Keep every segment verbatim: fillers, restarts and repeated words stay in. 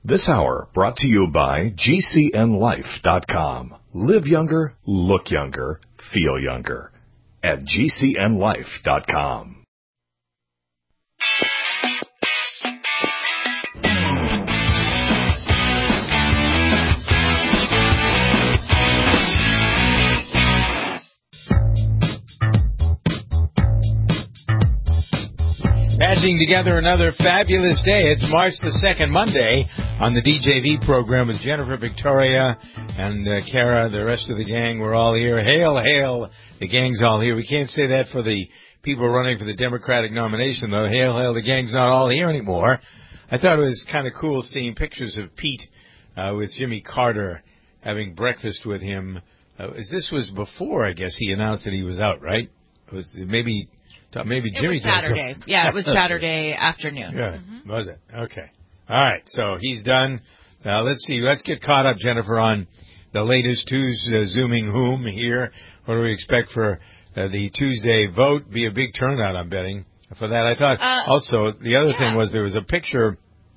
This hour brought to you by G C N life dot com. Live younger, look younger, feel younger at G C N life dot com. Patching together another fabulous day. It's March the second, Monday, on the D J V program with Jennifer, Victoria, and uh, Kara, the rest of the gang. We're all here. Hail, hail. The gang's all here. We can't say that for the people running for the Democratic nomination, though. Hail, hail. The gang's not all here anymore. I thought it was kind of cool seeing pictures of Pete uh, with Jimmy Carter having breakfast with him. Uh, this was before, I guess, he announced that he was out, right? It was maybe... Maybe Jimmy it was Saturday. Yeah, it was Saturday afternoon. Yeah, mm-hmm. Was it? Okay. All right, so he's done. Now, let's see. Let's get caught up, Jennifer, on the latest who's uh, zooming whom here. What do we expect for uh, the Tuesday vote? Be a big turnout, I'm betting, for that. I thought uh, also the other yeah. thing was there was a picture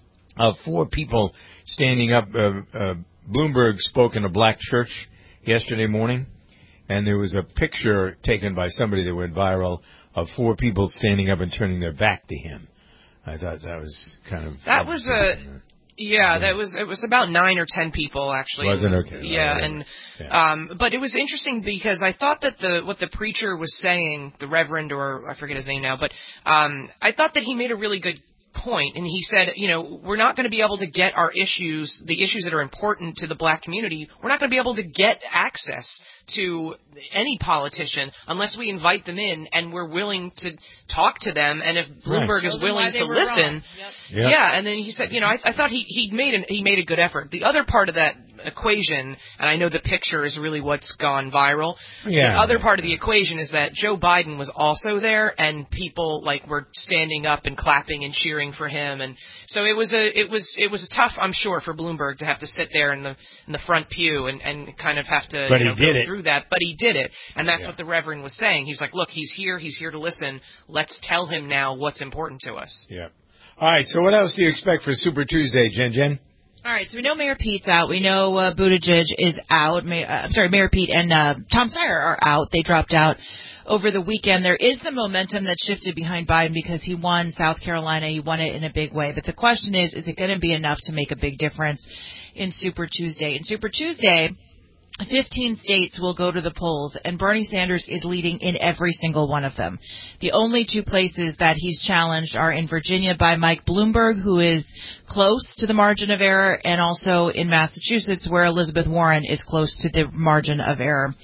of four people standing up. Uh, uh, Bloomberg spoke in a black church yesterday morning, and there was a picture taken by somebody that went viral of four people standing up and turning their back to him. I thought that was kind of... That was a... Yeah, that was it was about nine or ten people, actually. Was it? Okay. Yeah, right. and yeah. um, but it was interesting because I thought that the what the preacher was saying, the Reverend, or I forget his name now, but um, I thought that he made a really good point, and he said, you know, we're not going to be able to get our issues, the issues that are important to the black community, we're not going to be able to get access to any politician unless we invite them in and we're willing to talk to them, and if Bloomberg right. is willing to listen, yep. Yep. yeah. And then he said, you know, I, I thought he he made an he made a good effort. The other part of that equation, and I know the picture is really what's gone viral. Yeah. The other part of the equation is that Joe Biden was also there, and people like were standing up and clapping and cheering for him, and so it was a it was it was tough, I'm sure, for Bloomberg to have to sit there in the in the front pew and and kind of have to but you know, he did go it. through that, but he did it, and that's yeah. what the Reverend was saying. He was like, look, he's here, he's here to listen. Let's tell him now what's important to us. Yeah. All right. So what else do you expect for Super Tuesday, Jen Jen? All right, so we know Mayor Pete's out. We know uh, Buttigieg is out. May, uh, I'm sorry, Mayor Pete and uh, Tom Steyer are out. They dropped out over the weekend. There is the momentum that shifted behind Biden because he won South Carolina. He won it in a big way. But the question is, is it going to be enough to make a big difference in Super Tuesday? In Super Tuesday, fifteen states will go to the polls, and Bernie Sanders is leading in every single one of them. The only two places that he's challenged are in Virginia by Mike Bloomberg, who is close to the margin of error, and also in Massachusetts, where Elizabeth Warren is close to the margin of error.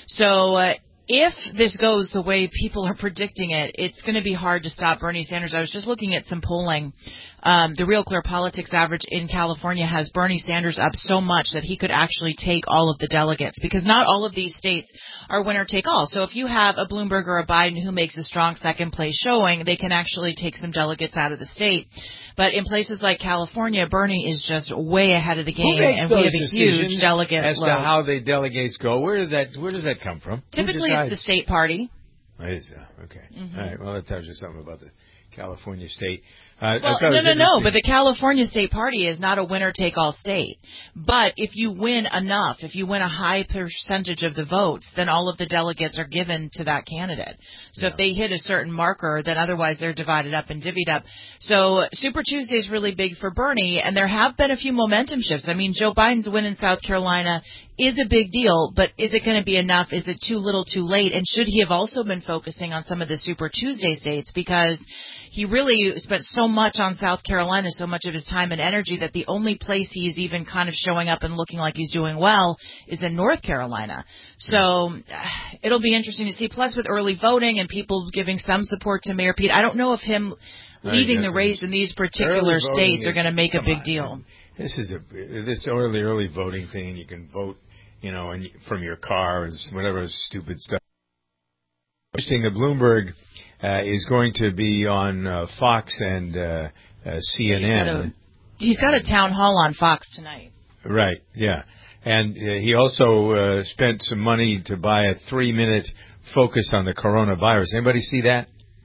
So uh, if this goes the way people are predicting it, it's going to be hard to stop Bernie Sanders. I was just looking at some polling. Um, the Real Clear Politics average in California has Bernie Sanders up so much that he could actually take all of the delegates, because not all of these states are winner take all. So if you have a Bloomberg or a Biden who makes a strong second place showing, they can actually take some delegates out of the state. But in places like California, Bernie is just way ahead of the game, and we have a huge delegate as load. to how the delegates go. Where does that Where does that come from? Typically, it's the state party. It is, uh, okay. Mm-hmm. All right. Well, that tells you something about the California state. Uh, well, no, no, no, but the California State Party is not a winner-take-all state. But if you win enough, if you win a high percentage of the votes, then all of the delegates are given to that candidate. So yeah. if they hit a certain marker, then otherwise they're divided up and divvied up. So Super Tuesday is really big for Bernie, and there have been a few momentum shifts. I mean, Joe Biden's win in South Carolina is a big deal, but is it going to be enough? Is it too little too late? And should he have also been focusing on some of the Super Tuesday states? Because he really spent so much on South Carolina, so much of his time and energy, that the only place he's even kind of showing up and looking like he's doing well is in North Carolina. So it'll be interesting to see. Plus, with early voting and people giving some support to Mayor Pete, I don't know if him leaving the race in these particular states are going to make a big deal. This is a this early early voting thing. You can vote, you know, and from your car or whatever stupid stuff. Interesting that Bloomberg uh, is going to be on uh, Fox and uh, uh, C N N. He's got a town hall on Fox tonight. Right, yeah. And uh, he also uh, spent some money to buy a three-minute focus on the coronavirus. Anybody see that?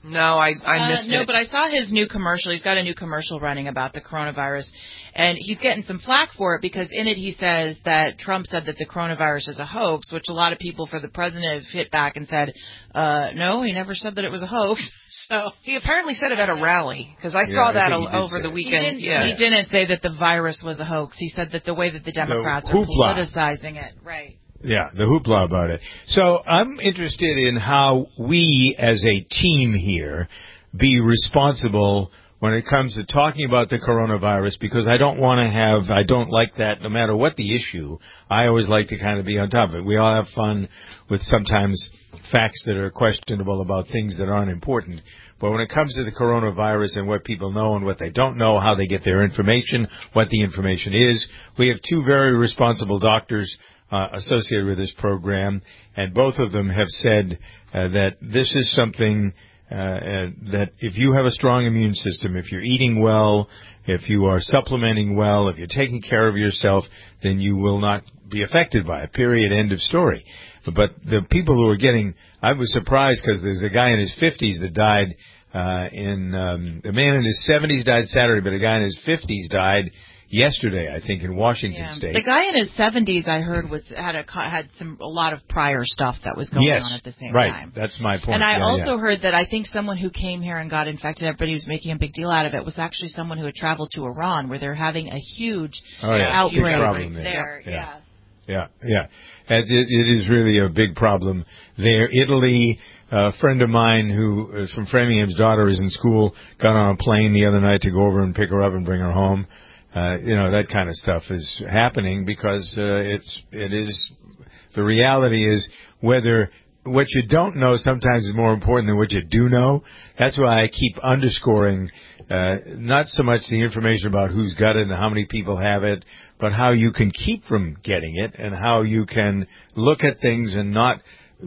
No, I I missed uh, no, it. but I saw his new commercial. He's got a new commercial running about the coronavirus, and he's getting some flack for it because in it he says that Trump said that the coronavirus is a hoax, which a lot of people for the president have hit back and said, uh, no, he never said that it was a hoax. So he apparently said it at a rally because I Yeah, saw I that think he o- did over say the it. weekend. He didn't, yeah. he didn't say that the virus was a hoax. He said that the way that the Democrats The are hoopla. politicizing it, right. Yeah, the hoopla about it. So I'm interested in how we as a team here be responsible when it comes to talking about the coronavirus, because I don't want to have, I don't like that no matter what the issue. I always like to kind of be on top of it. We all have fun with sometimes facts that are questionable about things that aren't important. But when it comes to the coronavirus and what people know and what they don't know, how they get their information, what the information is, we have two very responsible doctors Uh, associated with this program, and both of them have said uh, that this is something uh, uh, that if you have a strong immune system, if you're eating well, if you are supplementing well, if you're taking care of yourself, then you will not be affected by it, period, end of story. But the people who are getting, I was surprised because there's a guy in his fifties that died uh, in, um, a man in his seventies died Saturday, but a guy in his fifties died yesterday, I think, in Washington Yeah. State. The guy in his seventies, I heard, was had a had some a lot of prior stuff that was going yes, on at the same right. time. That's my point. And I yeah, also yeah. heard that I think someone who came here and got infected, everybody was making a big deal out of it, was actually someone who had traveled to Iran, where they're having a huge oh, yeah. outbreak huge problem there. there. Yeah. Yeah. Yeah, yeah. It, it is really a big problem there. Italy, a friend of mine who is from Framingham's daughter is in school, got on a plane the other night to go over and pick her up and bring her home. Uh, you know, that kind of stuff is happening because uh, it's, it is, the reality is whether what you don't know sometimes is more important than what you do know. That's why I keep underscoring uh, not so much the information about who's got it and how many people have it, but how you can keep from getting it and how you can look at things and not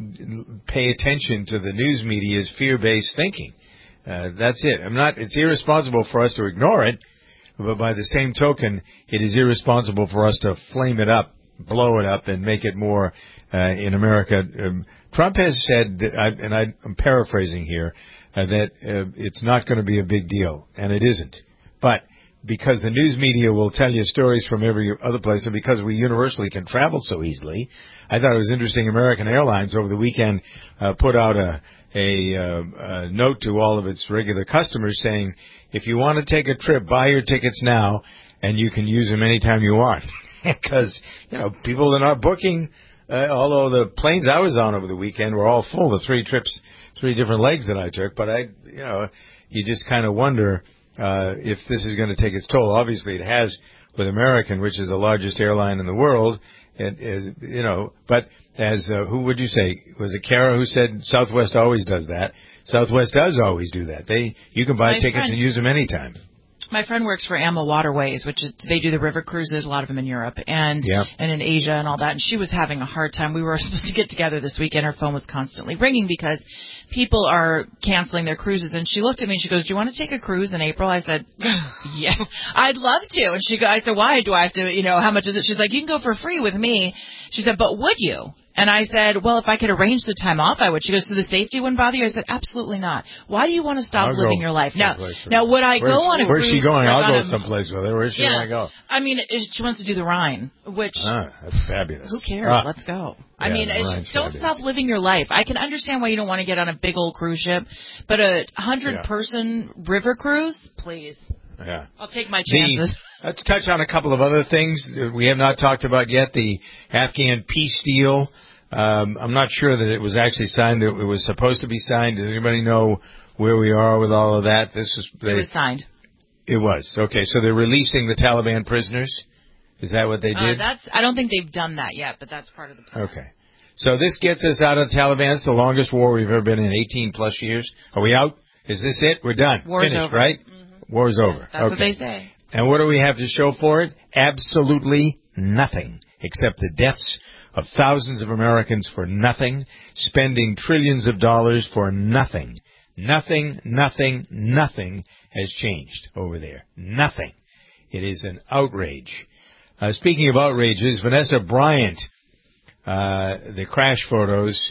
pay attention to the news media's fear-based thinking. Uh, that's it. I'm not, it's irresponsible for us to ignore it, but by the same token, it is irresponsible for us to flame it up, blow it up, and make it more uh, in America. Um, Trump has said, that I, and I, I'm paraphrasing here, uh, that uh, it's not going to be a big deal, and it isn't. But because the news media will tell you stories from every other place, and because we universally can travel so easily, I thought it was interesting. American Airlines over the weekend uh, put out a, a, uh, a note to all of its regular customers saying, if you want to take a trip, buy your tickets now, and you can use them anytime you want. Because, you know, people are not booking, uh, although the planes I was on over the weekend were all full, the three trips, three different legs that I took. But I, you know, you just kind of wonder uh, if this is going to take its toll. Obviously, it has with American, which is the largest airline in the world. It, it, you know, but as uh, who would you say? Was it Kara who said Southwest always does that? Southwest does always do that. They you can buy My tickets friend, and use them anytime. My friend works for AMA Waterways, which is they do the river cruises, a lot of them in Europe and Yep. and in Asia and all that. And she was having a hard time. We were supposed to get together this weekend. Her phone was constantly ringing because people are canceling their cruises. And she looked at me and she goes, "Do you want to take a cruise in April?" I said, "Yeah, I'd love to." And she, go, I said, "Why do I have to? You know, how much is it?" She's like, "You can go for free with me." She said, "But would you?" And I said, "Well, if I could arrange the time off, I would." She goes, "So the safety wouldn't bother you?" I said, "Absolutely not. Why do you want to stop I'll living go your life?" Now, someplace for now her. would I Where's, go on a where's cruise? she going? like I'll on go a- someplace with her. Where's she Yeah. want to go? I mean, it- she wants to do the Rhine, which Ah, that's fabulous. who cares? Ah, Let's go. I Yeah, mean, the it's Rhine's just don't fabulous. stop living your life. I can understand why you don't want to get on a big old cruise ship, but a hundred Yeah. person river cruise, please. yeah. I'll take my The, chances. let's touch on a couple of other things that we have not talked about yet. The Afghan peace deal. Um, I'm not sure that it was actually signed. It was supposed to be signed. Does anybody know where we are with all of that? This is they, It was signed. It was. Okay, so they're releasing the Taliban prisoners. Is that what they Uh, did? that's. I don't think they've done that yet, but that's part of the plan. Okay. So this gets us out of the Taliban. It's the longest war we've ever been in, eighteen plus years. Are we out? Is this it? We're done. War's Finished, over. right? Mm-hmm. War's over. That's okay. what they say. And what do we have to show for it? Absolutely nothing, except the deaths of thousands of Americans for nothing, spending trillions of dollars for nothing. Nothing, nothing, nothing has changed over there. Nothing. It is an outrage. Uh, speaking of outrages, Vanessa Bryant, uh, the crash photos,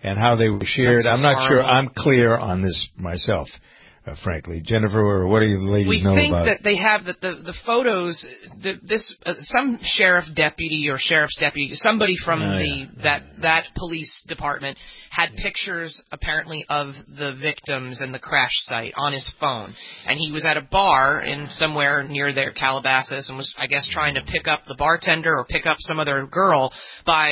and how they were shared. That's I'm not horrible. sure. I'm clear on this myself. Uh, frankly, Jennifer, or what do you ladies we know think about that it? they have that the the photos. The, this uh, some sheriff deputy or sheriff's deputy, somebody from Oh, the yeah. that that police department had pictures apparently of the victims and the crash site on his phone, and he was at a bar in somewhere near there, Calabasas, and was I guess trying to pick up the bartender or pick up some other girl by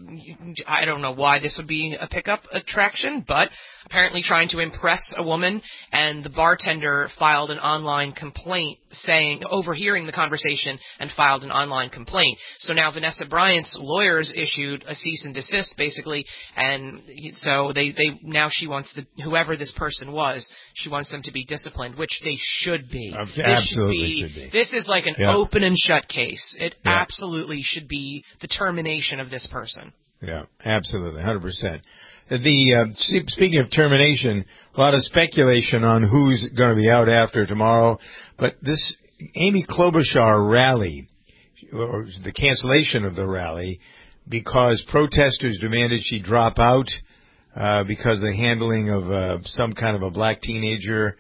I don't know why this would be a pickup attraction, but apparently trying to impress a woman, and the bartender filed an online complaint saying, overhearing the conversation, and filed an online complaint. So now Vanessa Bryant's lawyers issued a cease and desist, basically, and so they, they now she wants the, whoever this person was, she wants them to be disciplined, which they should be. Uh, This absolutely should be, should be. This is like an Yeah. open and shut case. It Yeah. absolutely should be the termination of this person. Yeah, absolutely, one hundred percent. The uh, speaking of termination, a lot of speculation on who's going to be out after tomorrow. But this Amy Klobuchar rally, or the cancellation of the rally, because protesters demanded she drop out uh, because of the handling of uh, some kind of a black teenager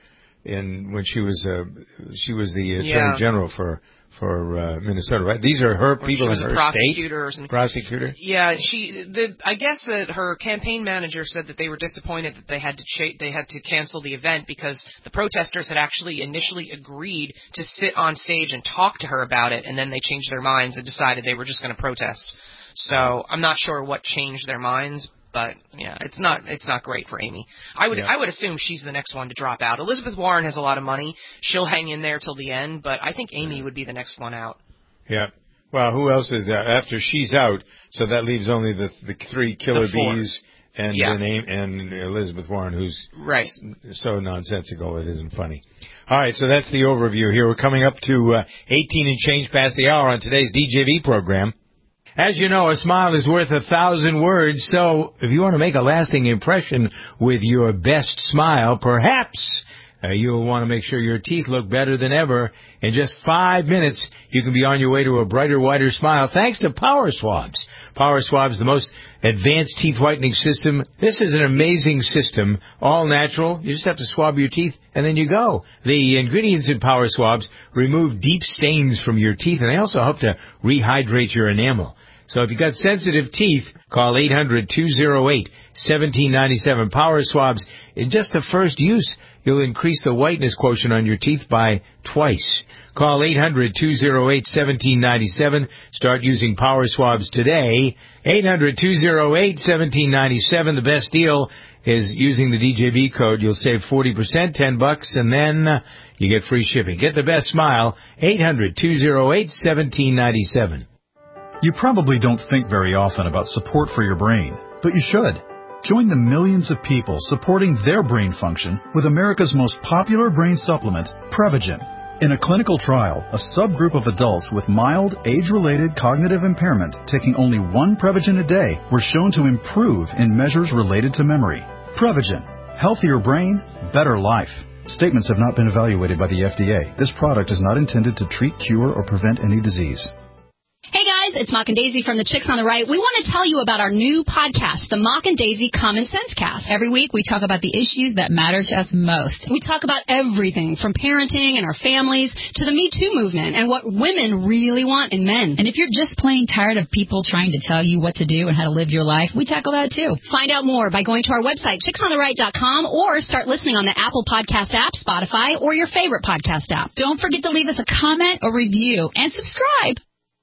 in when she was uh, she was the attorney Yeah. general for. For uh, Minnesota, right? These are her Or people she was in a her prosecutor or state. something. Prosecutor. Yeah, she. The I guess that her campaign manager said that they were disappointed that they had to cha- they had to cancel the event because the protesters had actually initially agreed to sit on stage and talk to her about it, and then they changed their minds and decided they were just going to protest. So I'm not sure what changed their minds. But yeah, it's not it's not great for Amy. I would Yeah. I would assume she's the next one to drop out. Elizabeth Warren has a lot of money; she'll hang in there till the end. But I think Amy would be the next one out. Yeah. Well, who else is that after she's out? So that leaves only the the three killer The four. bees and Yeah. then Amy, and Elizabeth Warren, who's Right. so nonsensical it isn't funny. All right, so that's the overview here. We're coming up to uh, eighteen and change past the hour on today's D J V program. As you know, a smile is worth a thousand words, so if you want to make a lasting impression with your best smile, perhaps uh, you'll want to make sure your teeth look better than ever. In just five minutes, you can be on your way to a brighter, whiter smile thanks to Power Swabs. Power Swabs, the most advanced teeth whitening system. This is an amazing system, all natural. You just have to swab your teeth, and then you go. The ingredients in Power Swabs remove deep stains from your teeth, and they also help to rehydrate your enamel. So if you've got sensitive teeth, call eight hundred, two oh eight, one seven nine seven. Power Swabs, in just the first use, you'll increase the whiteness quotient on your teeth by twice. Call eight hundred, two oh eight, one seven nine seven. Start using Power Swabs today. eight hundred, two oh eight, one seven nine seven. The best deal is using the D J V code. You'll save forty percent, ten bucks, and then uh, you get free shipping. Get the best smile. eight hundred, two oh eight, one seven nine seven. You probably don't think very often about support for your brain, but you should. Join the millions of people supporting their brain function with America's most popular brain supplement, Prevagen. In a clinical trial, a subgroup of adults with mild, age-related cognitive impairment taking only one Prevagen a day were shown to improve in measures related to memory. Prevagen. Healthier brain, better life. Statements have not been evaluated by the F D A. This product is not intended to treat, cure, or prevent any disease. Hey guys, it's Mock and Daisy from the Chicks on the Right. We want to tell you about our new podcast, the Mock and Daisy Common Sense Cast. Every week we talk about the issues that matter to us most. We talk about everything from parenting and our families to the Me Too movement and what women really want in men. And if you're just plain tired of people trying to tell you what to do and how to live your life, we tackle that too. Find out more by going to our website, chicks on the right dot com, or start listening on the Apple Podcast app, Spotify, or your favorite podcast app. Don't forget to leave us a comment or review and subscribe.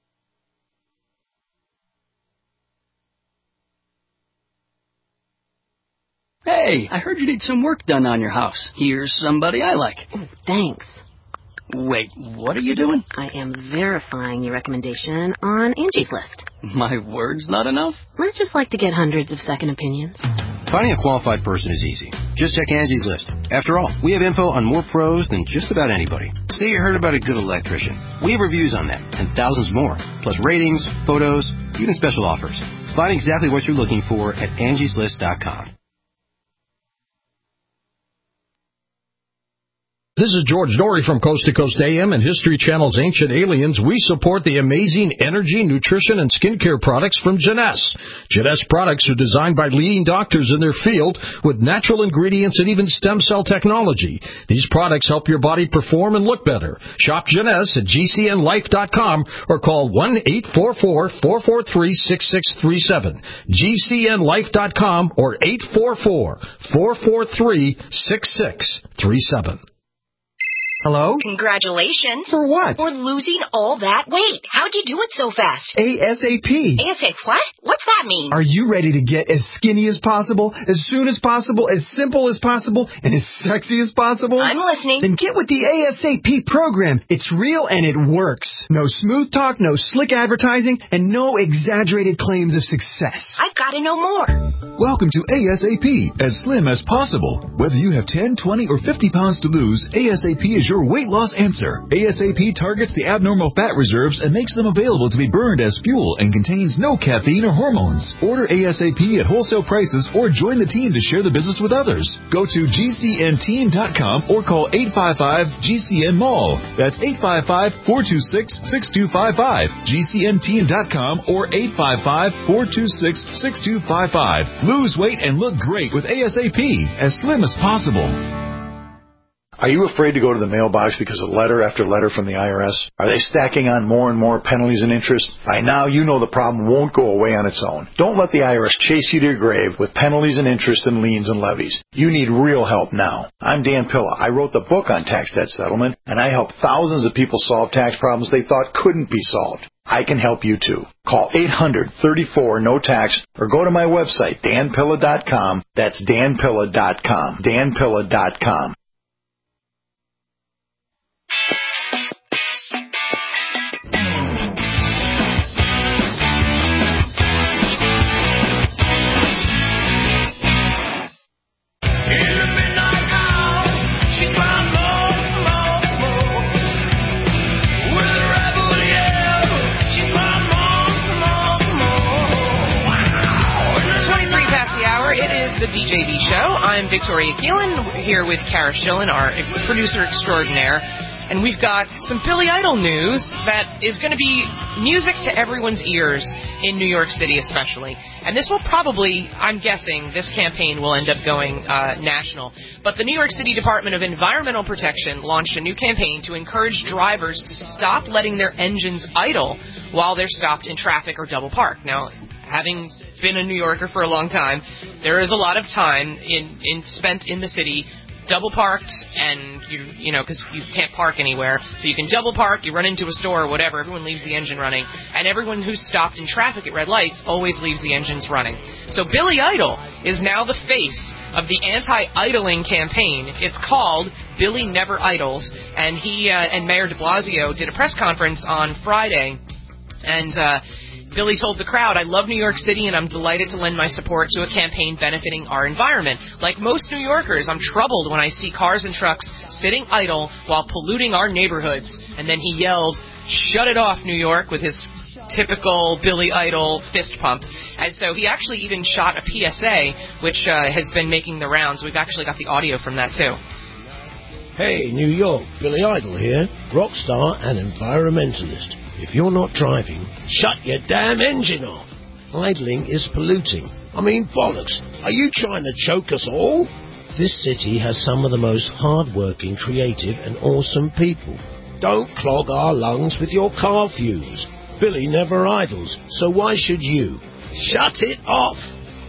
Hey, I heard you need some work done on your house. Here's somebody I like. Oh, thanks. Wait, what are you doing? I am verifying your recommendation on Angie's List. My word's not enough? I just like to get hundreds of second opinions. Finding a qualified person is easy. Just check Angie's List. After all, we have info on more pros than just about anybody. Say you heard about a good electrician. We have reviews on them, and thousands more, plus ratings, photos, even special offers. Find exactly what you're looking for at angies list dot com. This is George Dory from Coast to Coast A M and History Channel's Ancient Aliens. We support the amazing energy, nutrition, and skincare products from Jeunesse. Jeunesse products are designed by leading doctors in their field with natural ingredients and even stem cell technology. These products help your body perform and look better. Shop Jeunesse at G C N life dot com or call one eight four four, four four three, six six three seven. G C N life dot com or eight four four, four four three, six six three seven. Hello? Congratulations. For what? For losing all that weight. How'd you do it so fast? ASAP. ASAP what? What's that mean? Are you ready to get as skinny as possible, as soon as possible, as simple as possible, and as sexy as possible? I'm listening. Then get with the ASAP program. It's real and it works. No smooth talk, no slick advertising, and no exaggerated claims of success. I've got to know more. Welcome to ASAP, as slim as possible. Whether you have ten, twenty, or fifty pounds to lose, ASAP is your weight loss answer. ASAP targets the abnormal fat reserves and makes them available to be burned as fuel and contains no caffeine or hormones. Order ASAP at wholesale prices or join the team to share the business with others. Go to G C N team dot com or call eight five five G C N mall. That's eight five five, four two six, six two five five. G C N team dot com or eight five five, four two six, six two five five. Lose weight and look great with ASAP, as slim as possible. Are you afraid to go to the mailbox because of letter after letter from the I R S? Are they stacking on more and more penalties and interest? By now, you know the problem won't go away on its own. Don't let the I R S chase you to your grave with penalties and interest and liens and levies. You need real help now. I'm Dan Pilla. I wrote the book on tax debt settlement, and I help thousands of people solve tax problems they thought couldn't be solved. I can help you too. Call eight hundred, thirty-four, no tax or go to my website, dan pilla dot com. That's dan pilla dot com. dan pilla dot com. The D J V Show. I'm Victoria Keelan, here with Kara Schillen, our producer extraordinaire, and we've got some Billy Idol news that is going to be music to everyone's ears in New York City especially. And this will probably, I'm guessing, this campaign will end up going uh, national. But the New York City Department of Environmental Protection launched a new campaign to encourage drivers to stop letting their engines idle while they're stopped in traffic or double park. Now, having been a New Yorker for a long time, there is a lot of time in, in spent in the city double parked, and you you know because you can't park anywhere, so you can double park, you run into a store or whatever, everyone leaves the engine running, and everyone who's stopped in traffic at red lights always leaves the engines running. So Billy Idol is now the face of the anti-idling campaign. It's called Billy Never Idles, and he uh, and Mayor de Blasio did a press conference on Friday, and uh Billy told the crowd, "I love New York City and I'm delighted to lend my support to a campaign benefiting our environment. Like most New Yorkers, I'm troubled when I see cars and trucks sitting idle while polluting our neighborhoods." And then he yelled, "Shut it off, New York," with his typical Billy Idol fist pump. And so he actually even shot a P S A, which uh, has been making the rounds. We've actually got the audio from that, too. Hey, New York, Billy Idol here, rock star and environmentalist. If you're not driving, shut your damn engine off. Idling is polluting. I mean, bollocks. Are you trying to choke us all? This city has some of the most hard-working, creative and awesome people. Don't clog our lungs with your car fumes. Billy never idles, so why should you? Shut it off!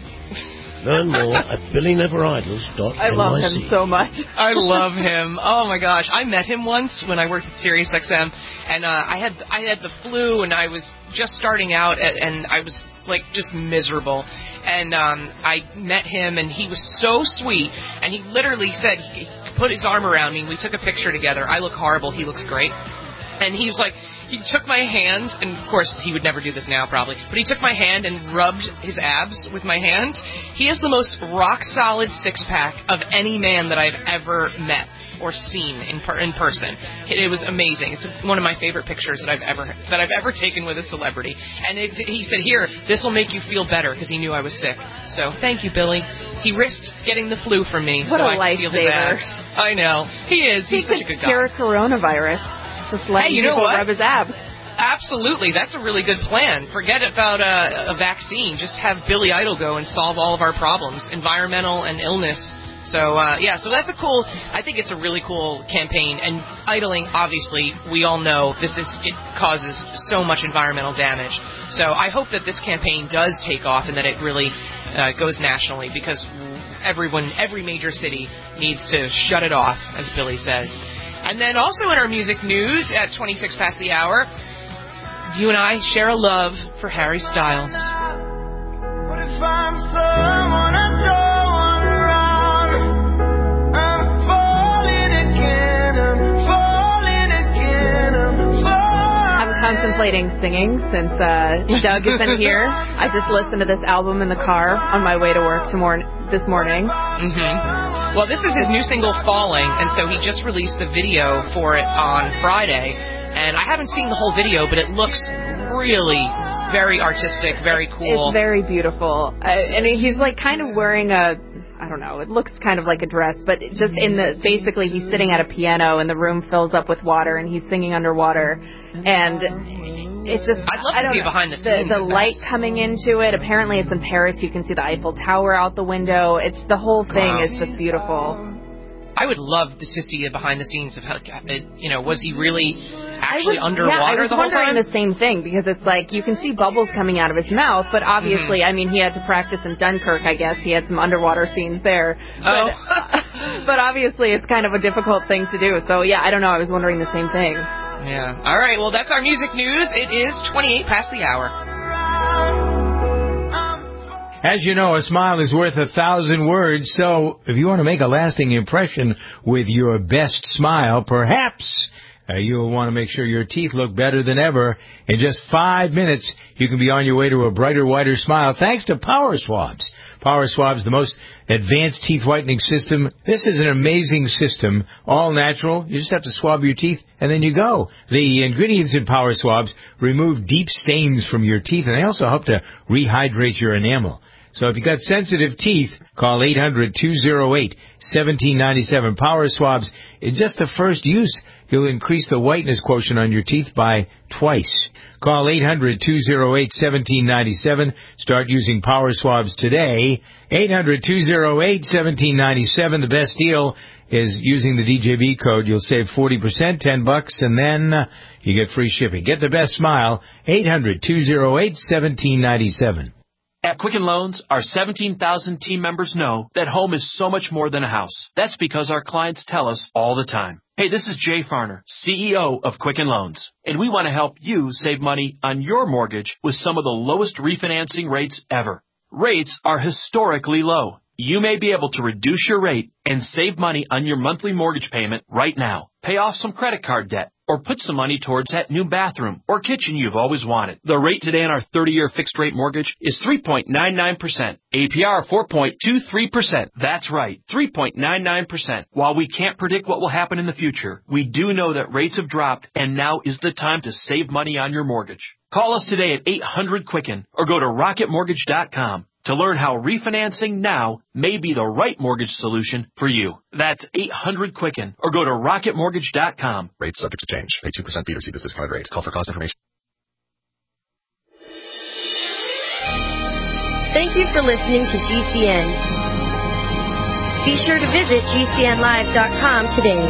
Learn more at billy never idles dot n y c. I love him so much. I love him. Oh my gosh, I met him once when I worked at Sirius X M, and uh, I had I had the flu, and I was just starting out, at, and I was like just miserable. And um, I met him, and he was so sweet, and he literally said he put his arm around me, and we took a picture together. I look horrible, he looks great, and he was like. He took my hand, and of course he would never do this now probably, but he took my hand and rubbed his abs with my hand. He has the most rock-solid six-pack of any man that I've ever met or seen in per- in person. It, it was amazing. It's one of my favorite pictures that I've ever that I've ever taken with a celebrity. And it, he said, "Here, this will make you feel better," because he knew I was sick. So thank you, Billy. He risked getting the flu from me, what so a I could feel his lifesaver. abs. I know. He is. He He's such could a good guy. cure coronavirus. Just let hey, you know people what? rub his abs. Absolutely. That's a really good plan. Forget about uh, a vaccine. Just have Billy Idol go and solve all of our problems, environmental and illness. So, uh, yeah, so that's a cool, I think it's a really cool campaign. And idling, obviously, we all know this is, it causes so much environmental damage. So I hope that this campaign does take off and that it really uh, goes nationally, because everyone, every major city needs to shut it off, as Billy says. And then also in our music news at twenty-six past the hour, you and I share a love for Harry Styles. What if I'm someone I don't want around? I'm falling again, I'm falling again, I'm falling. I'm contemplating singing since uh, Doug isn't here. I just listened to this album in the car on my way to work tomorrow, this morning. Mm-hmm. Well, this is his new single, Falling, and so he just released the video for it on Friday. And I haven't seen the whole video, but it looks really very artistic, very cool. It's very beautiful. Uh, and he's like kind of wearing a, I don't know, it looks kind of like a dress, but just in the, basically he's sitting at a piano and the room fills up with water and he's singing underwater. And it's just, I'd love I to don't see know, behind the the, scenes. the light coming into it. Apparently it's in Paris. You can see the Eiffel Tower out the window. It's, the whole thing Wow. is just beautiful. I would love to see the behind the scenes of how, you know, was he really actually I was, underwater yeah, I was the whole wondering time? the same thing, because it's like you can see bubbles coming out of his mouth, but obviously, mm-hmm. I mean, he had to practice in Dunkirk, I guess. He had some underwater scenes there. Oh. But, but obviously, it's kind of a difficult thing to do. So, yeah, I don't know. I was wondering the same thing. Yeah. All right. Well, that's our music news. It is twenty-eight past the hour. As you know, a smile is worth a thousand words, so if you want to make a lasting impression with your best smile, perhaps uh, you'll want to make sure your teeth look better than ever. In just five minutes, you can be on your way to a brighter, whiter smile thanks to Power Swabs. Power Swabs, the most advanced teeth whitening system. This is an amazing system, all natural. You just have to swab your teeth, and then you go. The ingredients in Power Swabs remove deep stains from your teeth, and they also help to rehydrate your enamel. So if you've got sensitive teeth, call eight hundred, two oh eight, one seven nine seven. Power Swabs, in just the first use, you'll increase the whiteness quotient on your teeth by twice. Call eight hundred, two oh eight, one seven nine seven. Start using Power Swabs today. eight hundred, two oh eight, one seven nine seven. The best deal is using the D J B code. You'll save forty percent, ten bucks, and then uh, you get free shipping. Get the best smile. eight hundred, two oh eight, one seven nine seven. At Quicken Loans, our seventeen thousand team members know that home is so much more than a house. That's because our clients tell us all the time. Hey, this is Jay Farner, C E O of Quicken Loans, and we want to help you save money on your mortgage with some of the lowest refinancing rates ever. Rates are historically low. You may be able to reduce your rate and save money on your monthly mortgage payment right now. Pay off some credit card debt, or put some money towards that new bathroom or kitchen you've always wanted. The rate today on our thirty-year fixed-rate mortgage is three point nine nine percent. A P R four point two three percent. That's right, three point nine nine percent. While we can't predict what will happen in the future, we do know that rates have dropped, and now is the time to save money on your mortgage. Call us today at eight hundred Quicken or go to rocket mortgage dot com. To learn how refinancing now may be the right mortgage solution for you. That's eight hundred Quicken or go to rocket mortgage dot com. Rates subject to change. Pay two percent fee to receive this discounted rate. Call for cost information. Thank you for listening to G C N. Be sure to visit G C N live dot com today.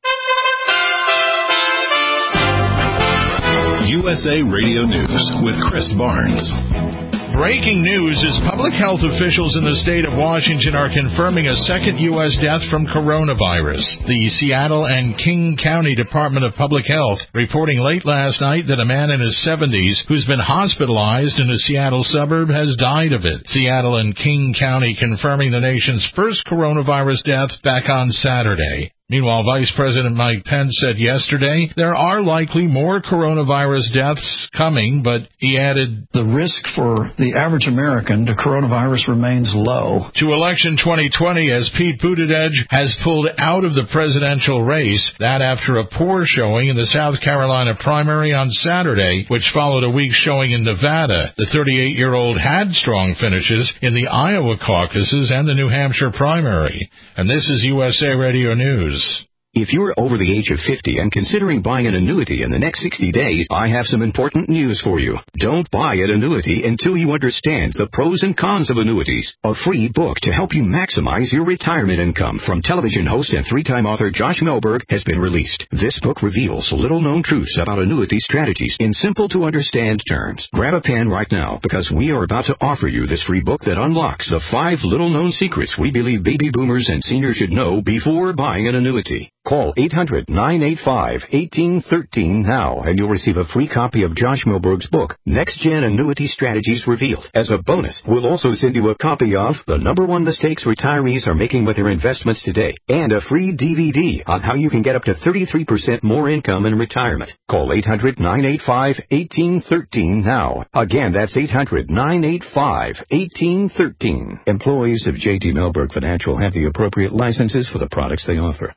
U S A Radio News with Chris Barnes. Breaking news is public health officials in the state of Washington are confirming a second U S death from coronavirus. The Seattle and King County Department of Public Health reporting late last night that a man in his seventies who's been hospitalized in a Seattle suburb has died of it. Seattle and King County confirming the nation's first coronavirus death back on Saturday. Meanwhile, Vice President Mike Pence said yesterday there are likely more coronavirus deaths coming, but he added, the risk for the average American to coronavirus remains low. To election twenty twenty as Pete Buttigieg has pulled out of the presidential race, that after a poor showing in the South Carolina primary on Saturday, which followed a weak showing in Nevada. The thirty-eight-year-old had strong finishes in the Iowa caucuses and the New Hampshire primary. And this is U S A Radio News. If you're over the age of fifty and considering buying an annuity in the next sixty days, I have some important news for you. Don't buy an annuity until you understand the pros and cons of annuities. A free book to help you maximize your retirement income from television host and three-time author Josh Melberg has been released. This book reveals little-known truths about annuity strategies in simple-to-understand terms. Grab a pen right now because we are about to offer you this free book that unlocks the five little-known secrets we believe baby boomers and seniors should know before buying an annuity. Call eight hundred, nine eight five, one eight one three now, and you'll receive a free copy of Josh Milberg's book, Next Gen Annuity Strategies Revealed. As a bonus, we'll also send you a copy of The Number One Mistakes Retirees Are Making with Their Investments Today, and a free D V D on how you can get up to thirty-three percent more income in retirement. Call eight hundred, nine eight five, one eight one three now. Again, that's eight hundred, nine eight five, one eight one three. Employees of J T Milberg Financial have the appropriate licenses for the products they offer.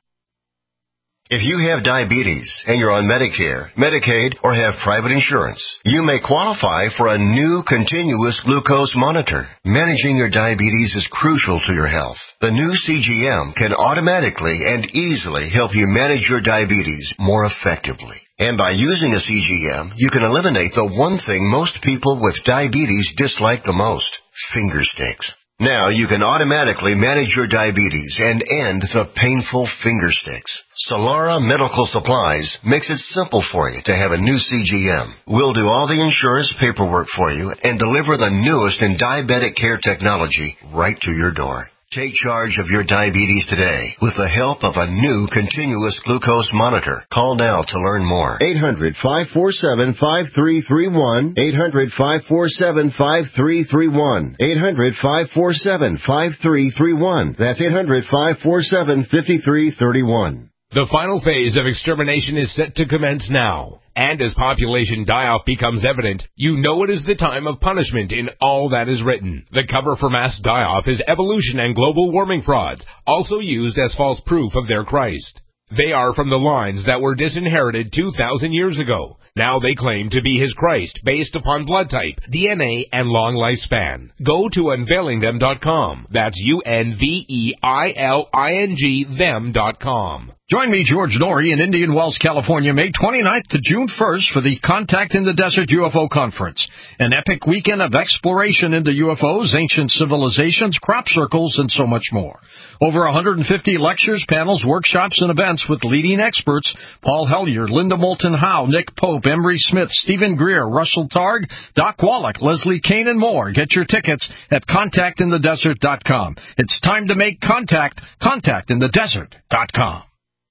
If you have diabetes and you're on Medicare, Medicaid, or have private insurance, you may qualify for a new continuous glucose monitor. Managing your diabetes is crucial to your health. The new C G M can automatically and easily help you manage your diabetes more effectively. And by using a C G M, you can eliminate the one thing most people with diabetes dislike the most, finger sticks. Now you can automatically manage your diabetes and end the painful finger sticks. Solara Medical Supplies makes it simple for you to have a new C G M. We'll do all the insurance paperwork for you and deliver the newest in diabetic care technology right to your door. Take charge of your diabetes today with the help of a new continuous glucose monitor. Call now to learn more. eight hundred, five four seven, five three three one. eight hundred, five four seven, five three three one. eight hundred, five four seven, five three three one. That's eight hundred, five four seven, five three three one. The final phase of extermination is set to commence now. And as population die-off becomes evident, you know it is the time of punishment in all that is written. The cover for mass die-off is evolution and global warming frauds, also used as false proof of their Christ. They are from the lines that were disinherited two thousand years ago. Now they claim to be his Christ based upon blood type, D N A, and long lifespan. Go to unveiling them dot com. That's U N V E I L I N G them dot com. Join me, George Norrie, in Indian Wells, California, May twenty-ninth to June first for the Contact in the Desert U F O Conference. An epic weekend of exploration into U F Os, ancient civilizations, crop circles, and so much more. Over one hundred fifty lectures, panels, workshops, and events with leading experts: Paul Hellyer, Linda Moulton Howe, Nick Pope, Emery Smith, Stephen Greer, Russell Targ, Doc Wallach, Leslie Kane, and more. Get your tickets at contact in the desert dot com. It's time to make contact. contact in the desert dot com.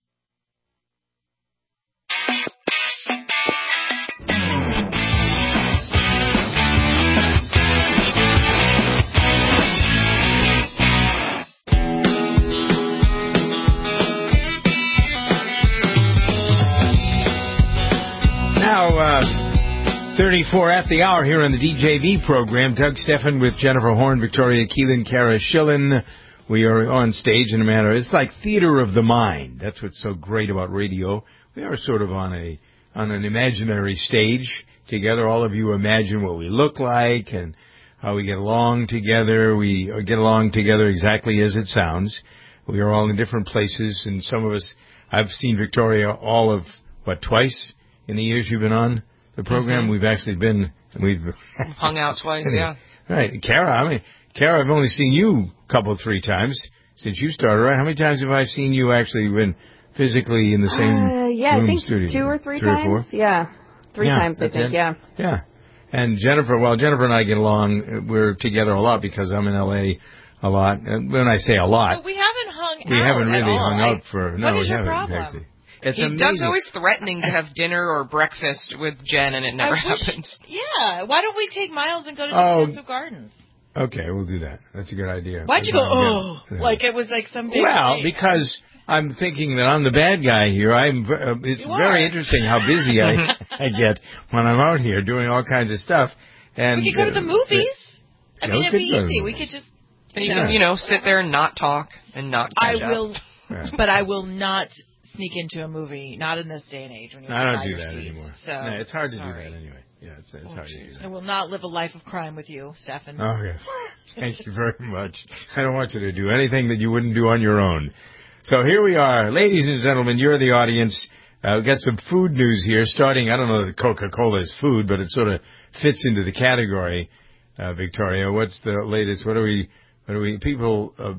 Now, uh, thirty-four at the hour here on the D J V program. Doug Steffen with Jennifer Horn, Victoria Keelan, Kara Schillen. We are on stage in a manner. It's like theater of the mind. That's what's so great about radio. We are sort of on a on an imaginary stage together. All of you imagine what we look like and how we get along together. We get along together exactly as it sounds. We are all in different places, and some of us, I've seen Victoria all of, what, twice in the years you've been on the program? Mm-hmm. We've actually been, we've hung out twice, yeah. Right. Kara, I mean, Kara, I've only seen you a couple, three times since you started, right? How many times have I seen you actually been physically in the same uh, yeah, room I think studio? two or three, three times. Or four? Yeah, three yeah, times, I think, it. yeah. Yeah. And Jennifer, well, Jennifer and I get along. We're together a lot because I'm in L A a lot. And when I say a lot, but we haven't hung we out haven't really at all. hung out for, no, what we is your haven't problem? actually. It's he, amazing. Doug's always threatening to have dinner or breakfast with Jen, and it never I wish, happens. Yeah. Why don't we take Miles and go to Oh. Descanso Gardens? Okay, we'll do that. That's a good idea. Why'd you go, Yeah. oh, Yeah. like it was like some big Well, thing. because I'm thinking that I'm the bad guy here. I'm. Uh, it's very interesting how busy I, I get when I'm out here doing all kinds of stuff. And we could go to the movies. Uh, I mean, it'd be easy. We could just, and you you know, can, you know, sit there and not talk and not I catch up. will, but I will not sneak into a movie. Not in this day and age when you're I don't by do your that seats. anymore. So no, it's hard to sorry. do that anyway. Yeah, it's, it's oh, hard geez. to do that. I will not live a life of crime with you, Stefan. Okay. Thank you very much. I don't want you to do anything that you wouldn't do on your own. So here we are. Ladies and gentlemen, you're the audience. Uh, we've got some food news here, starting, I don't know that Coca-Cola is food, but it sort of fits into the category, uh, Victoria. What's the latest? What are we, what are we, people, uh,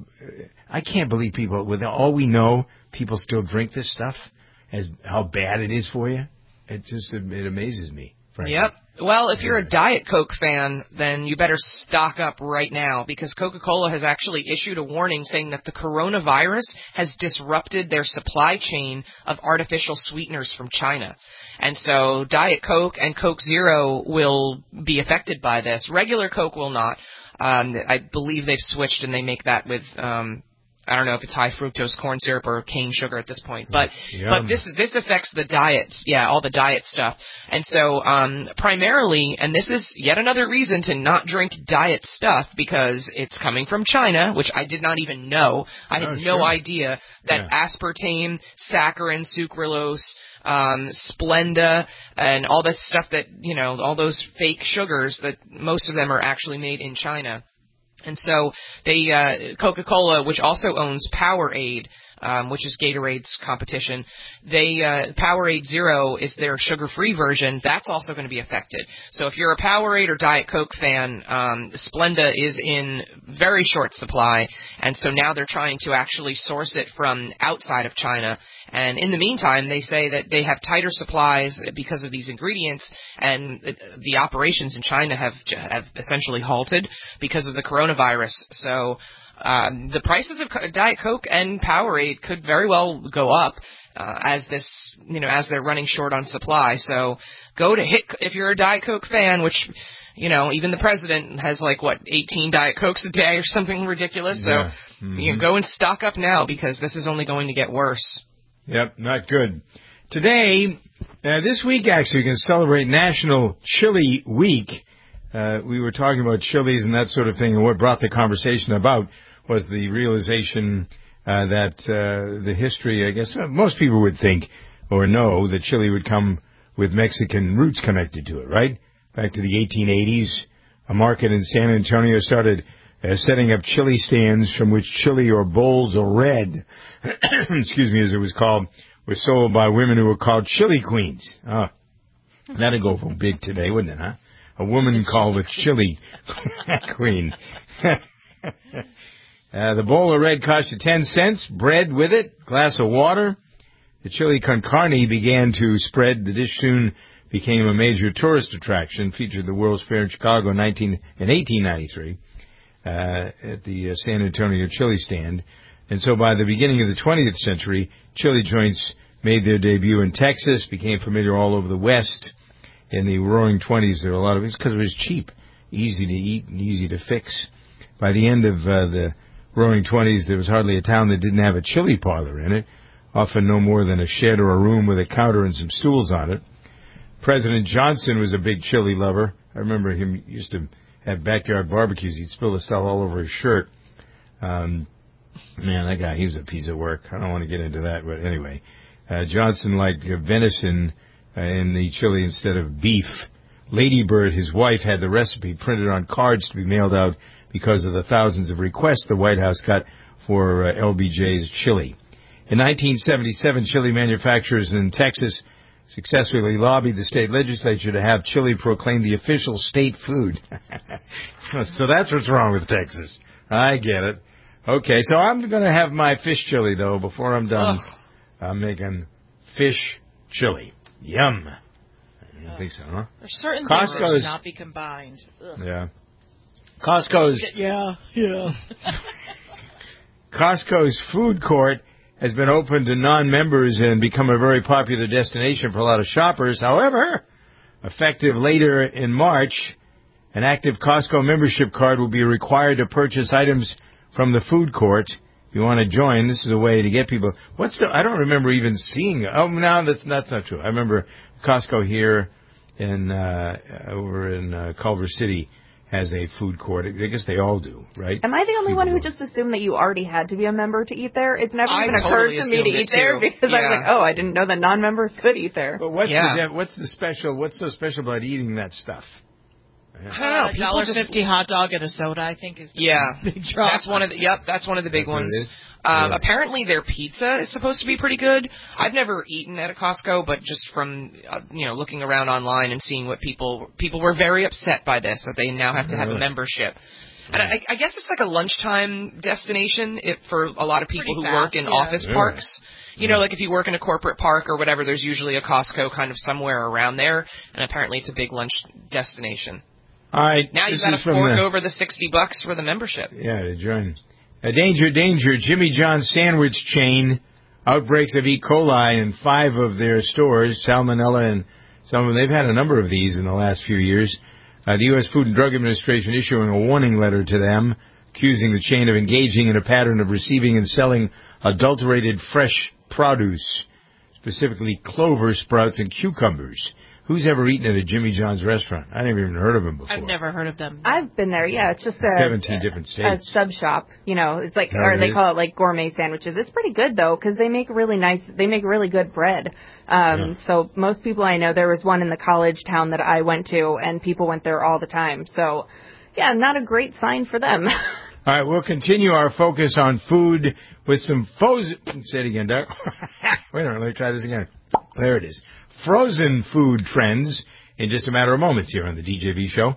I can't believe people, with all we know, people still drink this stuff, as how bad it is for you. It just, it amazes me, frankly. Yep. Well, if you're a Diet Coke fan, then you better stock up right now, because Coca-Cola has actually issued a warning saying that the coronavirus has disrupted their supply chain of artificial sweeteners from China. And so Diet Coke and Coke Zero will be affected by this. Regular Coke will not. Um, I believe they've switched and they make that with... Um, I don't know if it's high fructose corn syrup or cane sugar at this point, but Yum. but this this affects the diets, yeah, all the diet stuff, and so um, primarily, and this is yet another reason to not drink diet stuff, because it's coming from China, which I did not even know. I had Oh, no sure. idea that Yeah. aspartame, saccharin, sucralose, um, Splenda, and all this stuff that, you know, all those fake sugars, that most of them are actually made in China. And so they, uh, Coca-Cola, which also owns Powerade, um, which is Gatorade's competition, they, uh, Powerade Zero is their sugar-free version. That's also going to be affected. So if you're a Powerade or Diet Coke fan, um, Splenda is in very short supply, and so now they're trying to actually source it from outside of China. And in the meantime, they say that they have tighter supplies because of these ingredients, and the operations in China have have essentially halted because of the coronavirus. So um, the prices of Diet Coke and Powerade could very well go up uh, as this, you know, as they're running short on supply. So go to hit if you're a Diet Coke fan, which, you know, even the president has like what eighteen Diet Cokes a day or something ridiculous. So Yeah. Mm-hmm. you know, go and stock up now, because this is only going to get worse. Yep, not good. Today, uh, this week actually, we can celebrate National Chili Week. Uh, we were talking about chilies and that sort of thing, and what brought the conversation about was the realization uh, that uh, the history, I guess, most people would think or know that chili would come with Mexican roots connected to it, right? Back to the eighteen eighties, a market in San Antonio started uh, setting up chili stands from which chili or bowls of red, excuse me, as it was called, were sold by women who were called chili queens. Oh, that'd go from big today, wouldn't it, huh? A woman called a chili queen. uh, the bowl of red cost you ten cents, bread with it, glass of water. The chili con carne began to spread. The dish soon became a major tourist attraction, featured the World's Fair in Chicago in, nineteen, in eighteen ninety-three uh, at the uh, San Antonio chili stand. And so by the beginning of the twentieth century, chili joints made their debut in Texas, became familiar all over the West. In the Roaring Twenties, there were a lot of it because it was cheap, easy to eat, and easy to fix. By the end of uh, the Roaring Twenties, there was hardly a town that didn't have a chili parlor in it, often no more than a shed or a room with a counter and some stools on it. President Johnson was a big chili lover. I remember him used to have backyard barbecues. He'd spill the stuff all over his shirt. Um, man, that guy, he was a piece of work. I don't want to get into that, but anyway. Uh, Johnson liked uh, venison uh, in the chili instead of beef. Lady Bird, his wife, had the recipe printed on cards to be mailed out because of the thousands of requests the White House got for uh, L B J's chili. In nineteen seventy-seven, chili manufacturers in Texas successfully lobbied the state legislature to have chili proclaimed the official state food. So that's what's wrong with Texas. I get it. Okay, so I'm going to have my fish chili, though, before I'm done. Ugh. I'm making fish chili. Yum. I don't think so, huh? There's certain things that Costco's, should not be combined. Ugh. Yeah. Costco's, Yeah, yeah. Costco's food court has been open to non-members and become a very popular destination for a lot of shoppers. However, effective later in March, an active Costco membership card will be required to purchase items from the food court If you want to join, this is a way to get people. What's the, I don't remember even seeing. Oh, no, that's that's not true. I remember Costco here in uh, over in uh, Culver City has a food court. I guess they all do, right? Am I the only food one who court. just assumed that you already had to be a member to eat there? It's never I even totally occurred to me to eat there too. because yeah. I was like, oh, I didn't know that non-members could eat there. But what's yeah. the what's the special? What's so special about eating that stuff? I don't know. A dollar fifty hot dog and a soda, I think, is the yeah. big draw. That's one of the. Yep, that's one of the big That's ones. Yeah. Um, Apparently, their pizza is supposed to be pretty good. I've never eaten at a Costco, but just from uh, you know looking around online and seeing what people people were very upset by this that they now have to have a membership. And I, I guess it's like a lunchtime destination if, for a lot of people Pretty who fast, work in yeah. office Yeah. parks. You know, like if you work in a corporate park or whatever, there's usually a Costco kind of somewhere around there, and apparently it's a big lunch destination. All right. Now you've this got is to from fork the- over the sixty bucks for the membership. Yeah, to join. Uh, danger, danger. Jimmy John's sandwich chain. Outbreaks of E. coli in five of their stores. Salmonella and some of them. They've had a number of these in the last few years. Uh, the U S Food and Drug Administration issuing a warning letter to them, accusing the chain of engaging in a pattern of receiving and selling adulterated fresh produce, specifically clover sprouts and cucumbers. Who's ever eaten at a Jimmy John's restaurant? I never even heard of them before. I've never heard of them. I've been there, yeah. It's just a seventeen different a states. sub shop, you know. It's like, How or it they is? call it like gourmet sandwiches. It's pretty good though, because they make really nice. They make really good bread. Um, Yeah. So most people I know, there was one in the college town that I went to, and people went there all the time. So, yeah, not a great sign for them. All right, we'll continue our focus on food with some frozen. Say it again, Doc. Wait a minute, let me try this again. There it is. Frozen food trends in just a matter of moments here on the D J V Show.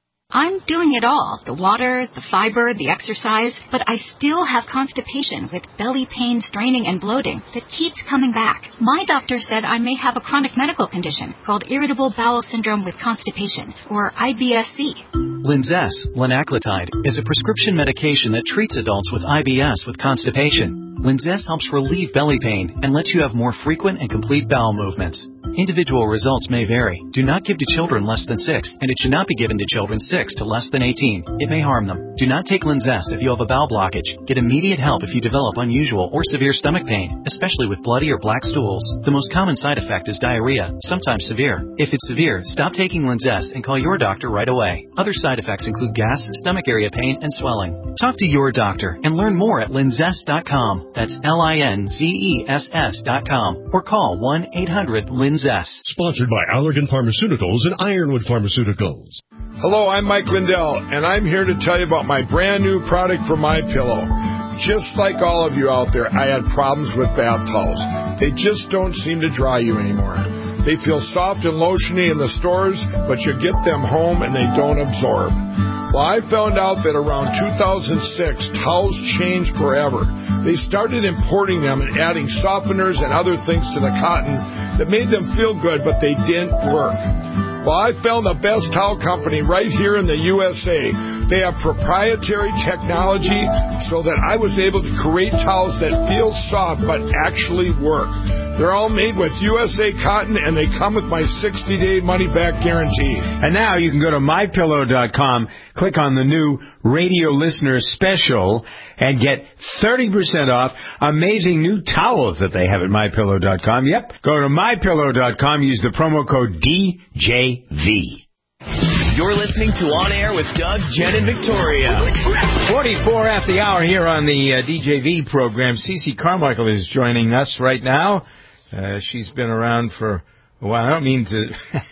I'm doing it all, the water, the fiber, the exercise, but I still have constipation with belly pain, straining, and bloating that keeps coming back. My doctor said I may have a chronic medical condition called irritable bowel syndrome with constipation, or I B S C. Linzess, linaclotide, is a prescription medication that treats adults with I B S with constipation. Linzess helps relieve belly pain and lets you have more frequent and complete bowel movements. Individual results may vary. Do not give to children less than six, and it should not be given to children six to less than eighteen. It may harm them. Do not take Linzess if you have a bowel blockage. Get immediate help if you develop unusual or severe stomach pain, especially with bloody or black stools. The most common side effect is diarrhea, sometimes severe. If it's severe, stop taking Linzess and call your doctor right away. Other side effects include gas, stomach area pain, and swelling. Talk to your doctor and learn more at linzess dot com. That's L I N Z E S S dot com. Or call one eight hundred linzess. Sponsored by Allergan Pharmaceuticals and Ironwood Pharmaceuticals. Hello, I'm Mike Lindell, and I'm here to tell you about my brand new product for MyPillow. Just like all of you out there, I had problems with bath towels. They just don't seem to dry you anymore. They feel soft and lotiony in the stores, but you get them home and they don't absorb. Well, I found out that around two thousand six, towels changed forever. They started importing them and adding softeners and other things to the cotton that made them feel good, but they didn't work. Well, I found the best towel company right here in the U S A. They have proprietary technology so that I was able to create towels that feel soft but actually work. They're all made with U S A cotton, and they come with my sixty-day money-back guarantee. And now you can go to my pillow dot com, click on the new radio listener special, and get thirty percent off amazing new towels that they have at my pillow dot com. Yep, go to my pillow dot com, use the promo code D J V. You're listening to On Air with Doug, Jen, and Victoria. forty-four after the hour here on the uh, D J V program. Cece Carmichael is joining us right now. Uh, she's been around for a while. I don't mean to...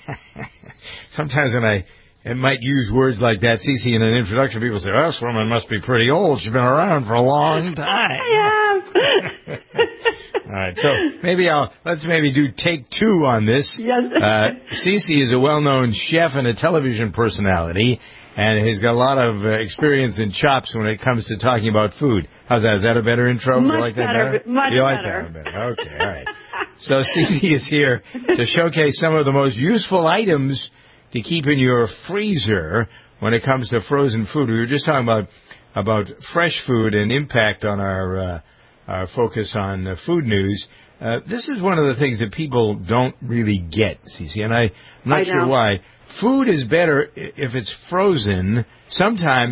Sometimes when I, I might use words like that, Cece, in an introduction, people say, oh, this woman must be pretty old. She's been around for a long time. I have. All right, so maybe I'll let's maybe do take two on this. Yes. Uh, Cece is a well-known chef and a television personality, and has got a lot of uh, experience and chops when it comes to talking about food. How's that? Is that a better intro? Much you like that better. better? Much you like better. that one better? Okay, all right. So Cece is here to showcase some of the most useful items to keep in your freezer when it comes to frozen food. We were just talking about about fresh food and impact on our uh, our focus on uh, food news. Uh, this is one of the things that people don't really get, Cece, and I, I'm not I sure know. why. Food is better if it's frozen. Sometimes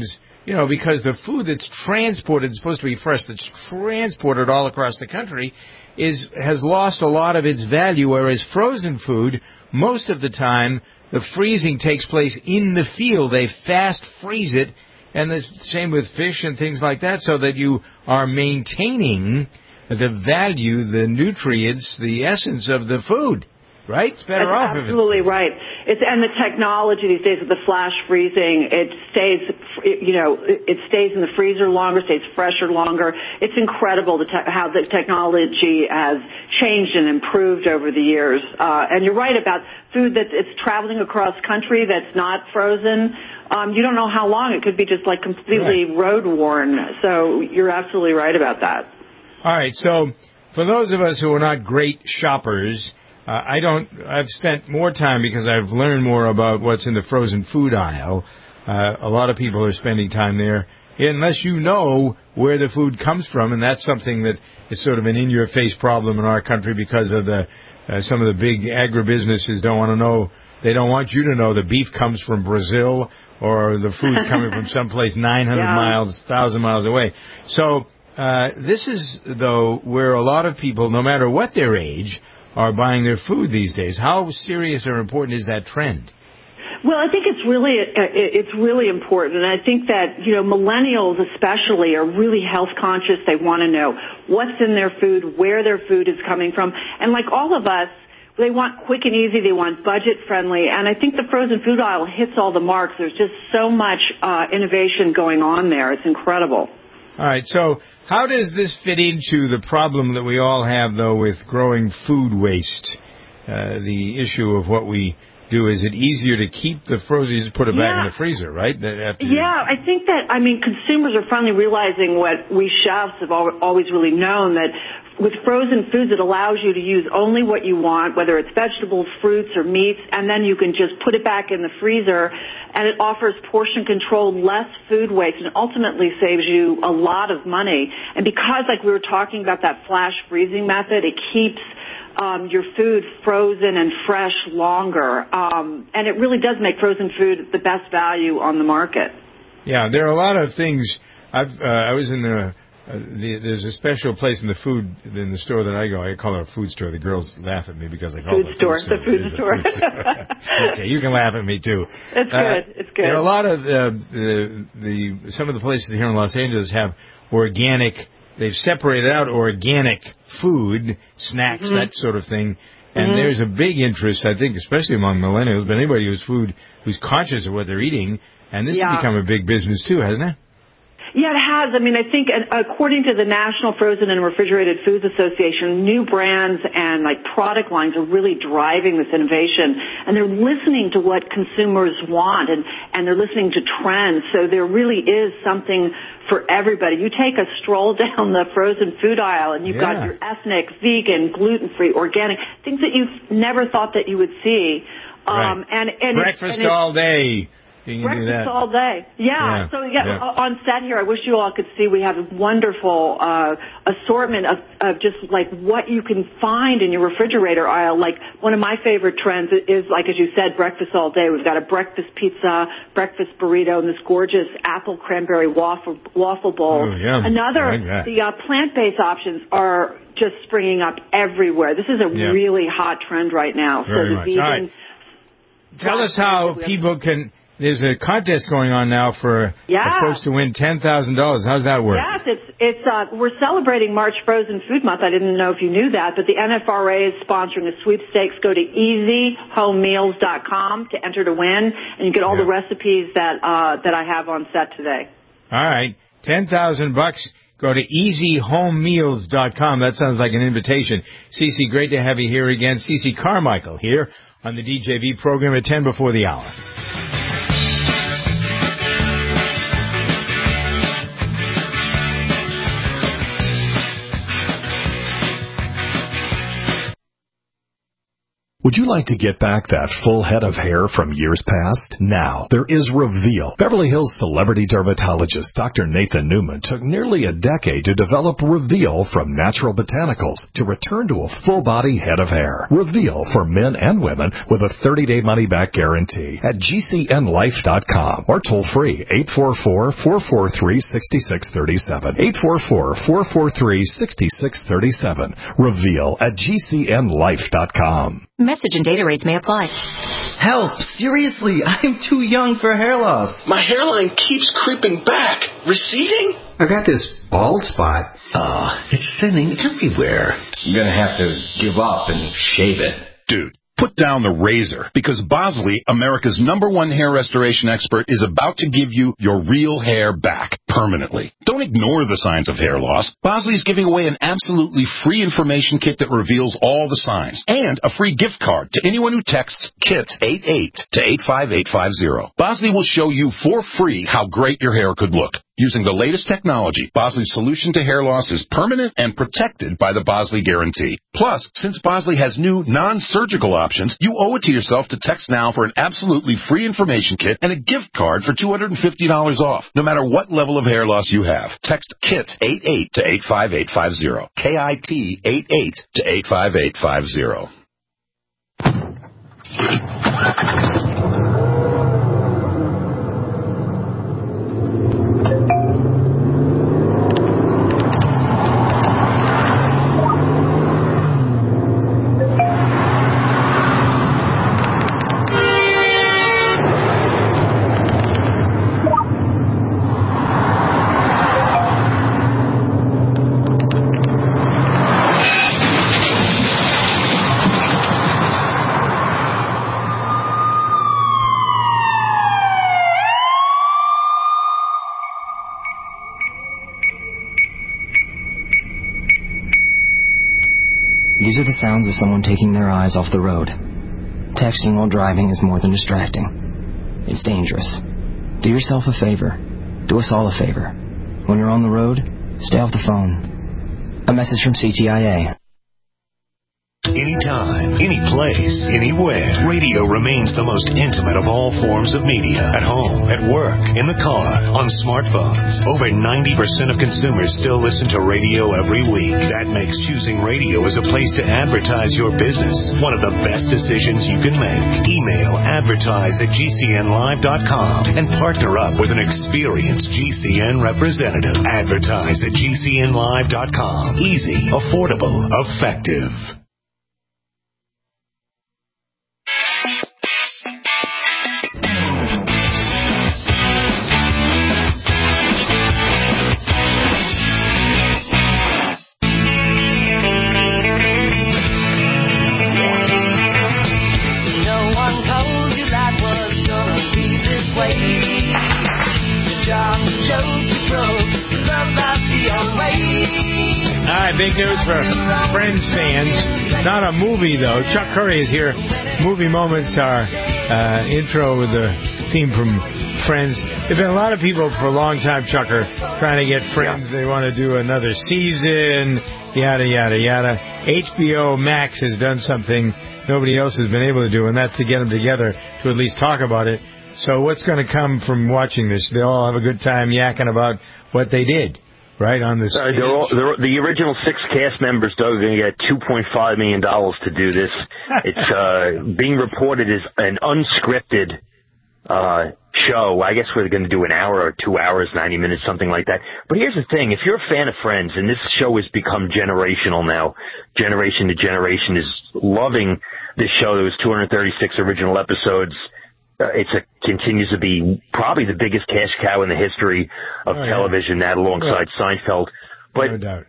you know, because the food that's transported is supposed to be fresh, that's transported all across the country, is has lost a lot of its value, whereas frozen food, most of the time, the freezing takes place in the field. They fast freeze it, and the same with fish and things like that, so that you are maintaining the value, the nutrients, the essence of the food. Right? It's better That's off. Absolutely if it's... right. It's and the technology these days with the flash freezing, it stays, you know, it stays in the freezer longer, stays fresher longer. It's incredible the te- how the technology has changed and improved over the years. Uh, and you're right about food that it's traveling across country that's not frozen. Um, you don't know how long. It could be just like completely right. road worn. So you're absolutely right about that. All right. So for those of us who are not great shoppers, Uh, I don't, I've spent more time because I've learned more about what's in the frozen food aisle. Uh, a lot of people are spending time there, unless you know where the food comes from, and that's something that is sort of an in-your-face problem in our country because of the, uh, some of the big agribusinesses don't want to know, they don't want you to know the beef comes from Brazil or the food's coming from someplace nine hundred yeah. miles, one thousand miles away. So, uh, this is, though, where a lot of people, no matter what their age, are buying their food these days. How serious or important is that trend? Well, I think it's really it's really important, and I think that, you know, millennials especially are really health conscious. They want to know what's in their food, where their food is coming from, and like all of us, they want quick and easy. They want budget friendly, and I think the frozen food aisle hits all the marks. There's just so much uh, innovation going on there. It's incredible. All right, so how does this fit into the problem that we all have, though, with growing food waste? Uh, the issue of what we do, is it easier to keep the frozen, you just put it yeah. back in the freezer, right? After yeah, I think that, I mean, consumers are finally realizing what we chefs have al- always really known, that with frozen foods, it allows you to use only what you want, whether it's vegetables, fruits, or meats, and then you can just put it back in the freezer, and it offers portion control, less food waste, and ultimately saves you a lot of money. And because, like we were talking about that flash freezing method, it keeps um, your food frozen and fresh longer, um, and it really does make frozen food the best value on the market. Yeah, there are a lot of things. I've uh, I was in the Uh, the, there's a special place in the food in the store that I go. I call it a food store. The girls laugh at me because I call food it a store. food store. The food it store. Food store. Okay, you can laugh at me too. It's uh, good. It's good. There are a lot of uh, the the some of the places here in Los Angeles have organic. They've separated out organic food, snacks, mm-hmm. that sort of thing. And mm-hmm. there's a big interest, I think, especially among millennials, but anybody who's food who's conscious of what they're eating. And this yeah. has become a big business too, hasn't it? Yeah, it has. I mean, I think according to the National Frozen and Refrigerated Foods Association, new brands and like product lines are really driving this innovation, and they're listening to what consumers want, and, and they're listening to trends. So there really is something for everybody. You take a stroll down the frozen food aisle and you've yeah. got your ethnic, vegan, gluten-free, organic, things that you've never thought that you would see. Right. Um, and, and Breakfast and all day. You can Breakfast do that. all day. Yeah. yeah. So, yeah, yeah, on set here, I wish you all could see we have a wonderful uh, assortment of, of just, like, what you can find in your refrigerator aisle. Like, one of my favorite trends is, like, as you said, breakfast all day. We've got a breakfast pizza, breakfast burrito, and this gorgeous apple cranberry waffle waffle bowl. Oh, yeah. Another, like the uh, plant-based options are just springing up everywhere. This is a yeah. really hot trend right now. Very so the much. vegan. All right. Tell us how people can... There's a contest going on now for yeah. a folks to win ten thousand dollars. How's that work? Yes, it's it's uh, we're celebrating March Frozen Food Month. I didn't know if you knew that, but the N F R A is sponsoring a sweepstakes. Go to easy home meals dot com to enter to win, and you get all yeah. the recipes that uh, that I have on set today. All right, ten thousand bucks. Go to easy home meals dot com. That sounds like an invitation. Cece, great to have you here again. Cece Carmichael here on the D J V program at ten before the hour. Would you like to get back that full head of hair from years past? Now, there is Reveal. Beverly Hills celebrity dermatologist Doctor Nathan Newman took nearly a decade to develop Reveal from natural botanicals to return to a full-body head of hair. Reveal for men and women with a thirty-day money-back guarantee at G C N life dot com or toll-free eight four four, four four three, six six three seven. eight four four, four four three, six six three seven. Reveal at G C N life dot com. Message and data rates may apply. Help! Seriously, I'm too young for hair loss. My hairline keeps creeping back. Receding? I've got this bald spot. Oh, it's thinning everywhere. I'm gonna have to give up and shave it. Dude, put down the razor, because Bosley, America's number one hair restoration expert, is about to give you your real hair back permanently. Don't ignore the signs of hair loss. Bosley is giving away an absolutely free information kit that reveals all the signs, and a free gift card to anyone who texts KIT eighty-eight to eight five eight five zero. Bosley will show you for free how great your hair could look. Using the latest technology, Bosley's solution to hair loss is permanent and protected by the Bosley Guarantee. Plus, since Bosley has new non-surgical options, you owe it to yourself to text now for an absolutely free information kit and a gift card for two hundred fifty dollars off, no matter what level of hair loss you have. Text KIT eighty-eight to eight five eight five zero. K I T eighty-eight to eight five eight five zero. These are the sounds of someone taking their eyes off the road. Texting while driving is more than distracting. It's dangerous. Do yourself a favor. Do us all a favor. When you're on the road, stay off the phone. A message from C T I A. Anytime, any place, anywhere, radio remains the most intimate of all forms of media. At home, at work, in the car, on smartphones. Over ninety percent of consumers still listen to radio every week. That makes choosing radio as a place to advertise your business one of the best decisions you can make. Email advertise at G C N live dot com and partner up with an experienced G C N representative. Advertise at G C N live dot com. Easy, affordable, effective. All right, big news for Friends fans. Not a movie, though. Chuck Curry is here. Movie Moments, our uh, intro with the theme from Friends. There have been a lot of people for a long time, Chucker, trying to get Friends. They want to do another season, yada, yada, yada. H B O Max has done something nobody else has been able to do, and that's to get them together to at least talk about it. So what's going to come from watching this? They all have a good time yakking about what they did. Right on this. Uh, they're all, they're, the original six cast members, Doug, are going to get two point five million dollars to do this. It's uh, being reported as an unscripted uh, show. I guess we're going to do an hour or two hours, ninety minutes, something like that. But here's the thing: if you're a fan of Friends, and this show has become generational now, generation to generation is loving this show. There was two hundred thirty-six original episodes. Uh, it's a continues to be probably the biggest cash cow in the history of oh, television, yeah. that alongside yeah. Seinfeld. But no doubt.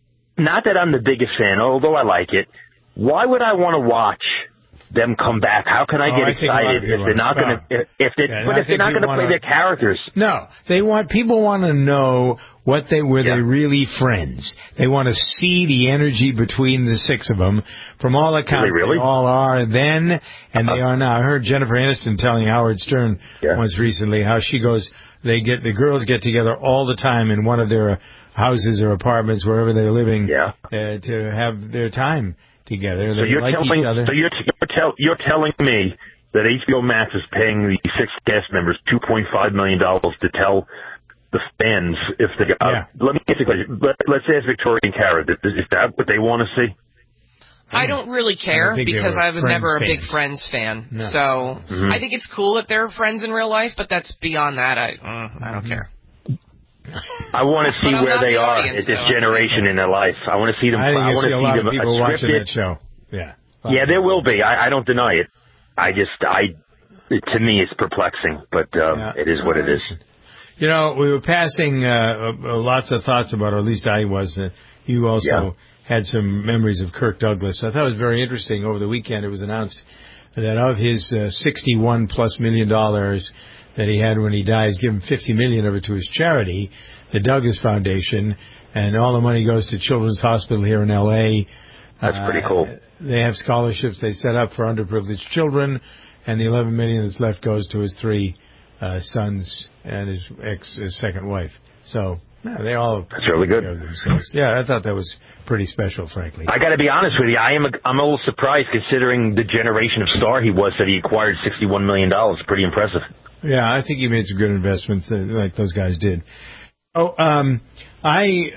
Not that I'm the biggest fan, although I like it. Why would I want to watch them come back? How can I oh, get I excited if they're not going to if, if they yeah, but if they're not going to play their characters? No, they want people want to know what they were yeah. they really friends. They want to see the energy between the six of them. From all accounts, really, really? they all are then, and uh, they are now. I heard Jennifer Aniston telling Howard Stern yeah. once recently how she goes. They get the girls get together all the time in one of their houses or apartments wherever they're living yeah. uh, to have their time together. So they you're like telling each other. so you're, you're tell you're telling me that H B O Max is paying the six cast members two point five million dollars to tell the fans if they uh, yeah. let me ask you a question. Let, let's ask Victoria and Kara, is that what they want to see? I don't really care I because I was never a big fans. Friends fan. No. So mm-hmm. I think it's cool that they're friends in real life, but that's beyond that. I uh, I don't Mm-hmm. care. I want to see where they the are audience, at this so generation in their life. I want to see them. I think I you want see to a see lot them of people a watching scripted. that show. Yeah. Yeah, there will be. I, I don't deny it. I just, I, it, to me, it's perplexing, but um, Yeah. it is what it is. You know, we were passing uh, uh, lots of thoughts about, or at least I was. Uh, you also Yeah. had some memories of Kirk Douglas. I thought it was very interesting. Over the weekend, it was announced that of his uh, sixty-one plus million dollars that he had when he died, he's given fifty million of it to his charity, the Douglas Foundation, and all the money goes to Children's Hospital here in L A. That's pretty cool. Uh, they have scholarships they set up for underprivileged children, and the eleven million that's left goes to his three uh, sons and his ex, his second wife. So yeah, they all that's really good. Themselves. Yeah, I thought that was pretty special, frankly. I got to be honest with you. I am. A, I'm a little surprised considering the generation of star he was that he acquired sixty-one million dollars. Pretty impressive. Yeah, I think he made some good investments, uh, like those guys did. Oh, um, I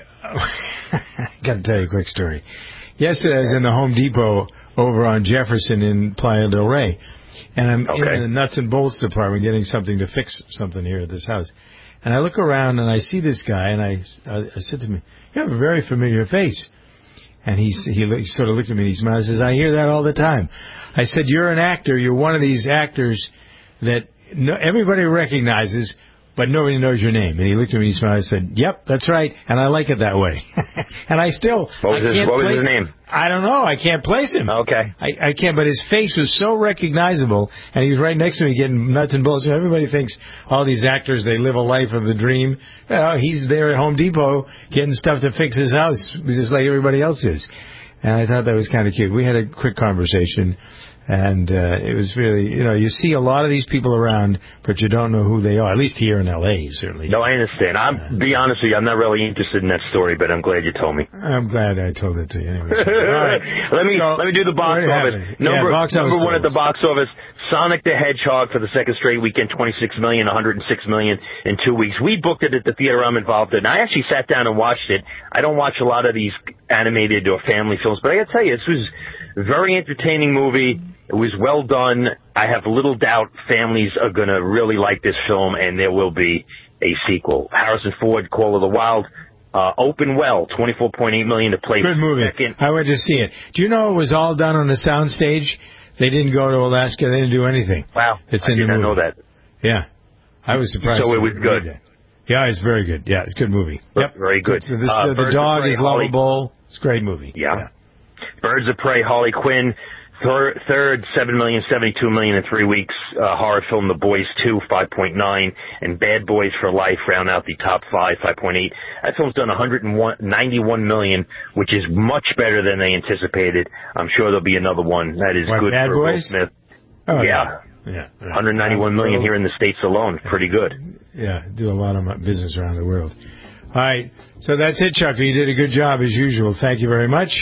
got to tell you a quick story. Yesterday, I was in the Home Depot over on Jefferson in Playa del Rey, and I'm okay. in the nuts and bolts department getting something to fix something here at this house. And I look around and I see this guy, and I, I, I said to him, "You have a very familiar face." And he, he he sort of looked at me and he smiled and says, "I hear that all the time." I said, "You're an actor. You're one of these actors that no, everybody recognizes, but nobody knows your name." And he looked at me and smiled and said, "Yep, that's right, and I like it that way." And I still, what was, I his, can't what was place, his name? I don't know. I can't place him. Okay. I, I can't, but his face was so recognizable, and he was right next to me getting nuts and bolts. Everybody thinks all these actors, they live a life of the dream. You know, he's there at Home Depot getting stuff to fix his house, just like everybody else is. And I thought that was kind of cute. We had a quick conversation, and uh, it was really, you know, you see a lot of these people around, but you don't know who they are, at least here in L A, certainly. No, I understand. I'm, uh, be honest with you, I'm not really interested in that story, but I'm glad you told me. I'm glad I told it to you. Anyway. All right. let me so, let me do the box office. Number, yeah, box number office one at the box office, Sonic the Hedgehog for the second straight weekend, twenty-six million dollars, one hundred six million dollars in two weeks. We booked it at the theater I'm involved in. I actually sat down and watched it. I don't watch a lot of these animated or family films, but I got to tell you, this was a very entertaining movie. It was well done. I have little doubt families are going to really like this film, and there will be a sequel. Harrison Ford, Call of the Wild, uh, opened well, twenty-four point eight million dollars to play Good movie. Second. I went to see it. Do you know it was all done on a sound stage? They didn't go to Alaska. They didn't do anything. Wow. It's I in did the not movie. know that. Yeah. I was surprised. So it was good. That. Yeah, it's very good. Yeah, it's a good movie. Yep. Very good. So this, uh, the, the dog Prey, is lovable. It's a great movie. Yeah. yeah. Birds of Prey, Harley Quinn. Third, third seven million dollars, seventy-two million dollars in three weeks. Uh, horror film The Boys two, five point nine. And Bad Boys for Life round out the top five, five point eight. That film's done one hundred ninety-one million dollars, which is much better than they anticipated. I'm sure there'll be another one. That is what, good Bad for Will Boys? Smith. Oh, yeah. Yeah. yeah. one hundred ninety-one million dollars here in the States alone. Pretty good. Yeah, do a lot of business around the world. All right. So that's it, Chuck. You did a good job as usual. Thank you very much.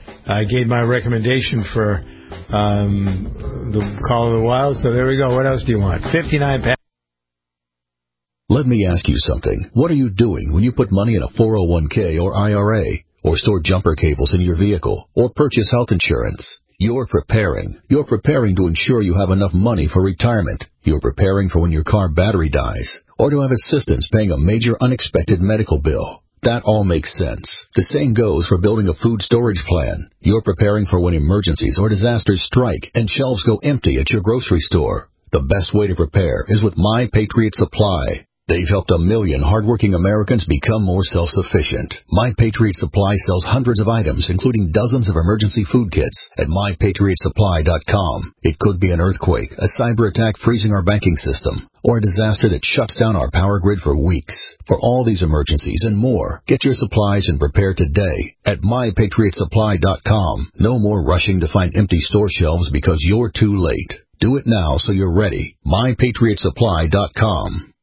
I gave my recommendation for um, the Call of the Wild. So there we go. What else do you want? fifty-nine pounds. Let me ask you something. What are you doing when you put money in a four oh one k or I R A, or store jumper cables in your vehicle, or purchase health insurance? You're preparing. You're preparing to ensure you have enough money for retirement. You're preparing for when your car battery dies, or to have assistance paying a major unexpected medical bill. That all makes sense. The same goes for building a food storage plan. You're preparing for when emergencies or disasters strike and shelves go empty at your grocery store. The best way to prepare is with My Patriot Supply. They've helped a million hardworking Americans become more self-sufficient. My Patriot Supply sells hundreds of items, including dozens of emergency food kits, at my patriot supply dot com. It could be an earthquake, a cyber attack freezing our banking system, or a disaster that shuts down our power grid for weeks. For all these emergencies and more, get your supplies and prepare today at my patriot supply dot com. No more rushing to find empty store shelves because you're too late. Do it now so you're ready. my patriot supply dot com.